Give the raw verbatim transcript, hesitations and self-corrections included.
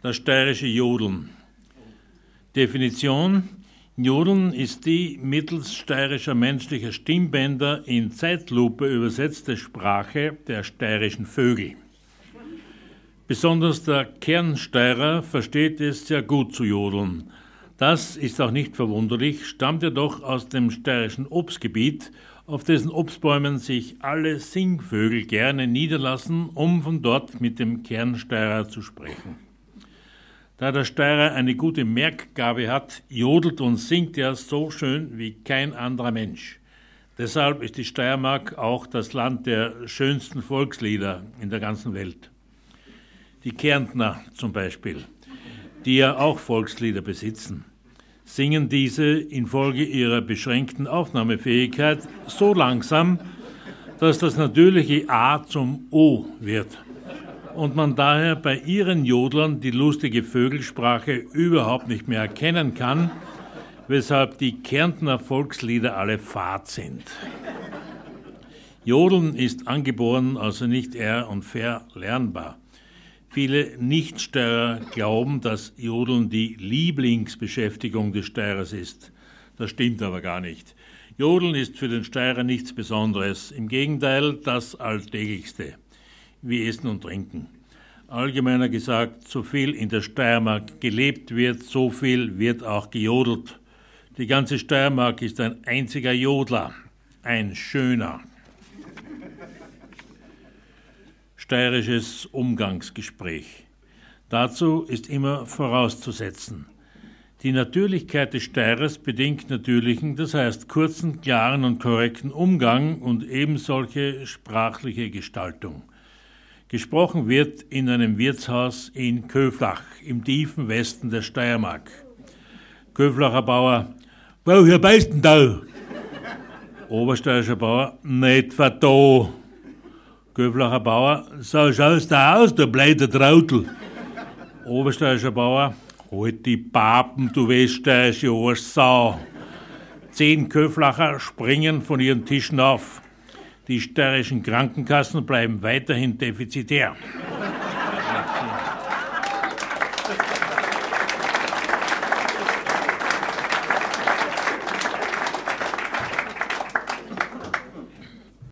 Das steirische Jodeln. Definition: Jodeln ist die mittels steirischer menschlicher Stimmbänder in Zeitlupe übersetzte Sprache der steirischen Vögel. Besonders der Kernsteirer versteht es sehr gut zu jodeln. Das ist auch nicht verwunderlich, stammt er doch aus dem steirischen Obstgebiet, auf dessen Obstbäumen sich alle Singvögel gerne niederlassen, um von dort mit dem Kernsteirer zu sprechen. Da der Steirer eine gute Merkgabe hat, jodelt und singt er so schön wie kein anderer Mensch. Deshalb ist die Steiermark auch das Land der schönsten Volkslieder in der ganzen Welt. Die Kärntner zum Beispiel, die ja auch Volkslieder besitzen, singen diese infolge ihrer beschränkten Aufnahmefähigkeit so langsam, dass das natürliche A zum O wird und man daher bei ihren Jodlern die lustige Vögelsprache überhaupt nicht mehr erkennen kann, weshalb die Kärntner Volkslieder alle fad sind. Jodeln ist angeboren, also nicht er- und verlernbar. Viele Nichtsteirer glauben, dass Jodeln die Lieblingsbeschäftigung des Steirers ist. Das stimmt aber gar nicht. Jodeln ist für den Steirer nichts Besonderes. Im Gegenteil, das Alltäglichste, wie Essen und Trinken. Allgemeiner gesagt, so viel in der Steiermark gelebt wird, so viel wird auch gejodelt. Die ganze Steiermark ist ein einziger Jodler, ein schöner. Steirisches Umgangsgespräch. Dazu ist immer vorauszusetzen: Die Natürlichkeit des Steirers bedingt natürlichen, das heißt kurzen, klaren und korrekten Umgang und ebensolche sprachliche Gestaltung. Gesprochen wird in einem Wirtshaus in Köflach, im tiefen Westen der Steiermark. Köflacher Bauer: Woher bist denn da? Obersteirischer Bauer: Nicht von da. Köflacher Bauer: So schaust du aus, du blöder Trautel. Obersteirischer Bauer: Halt die Papen, du weststeirische Arschsau. Zehn Köflacher springen von ihren Tischen auf. Die steirischen Krankenkassen bleiben weiterhin defizitär.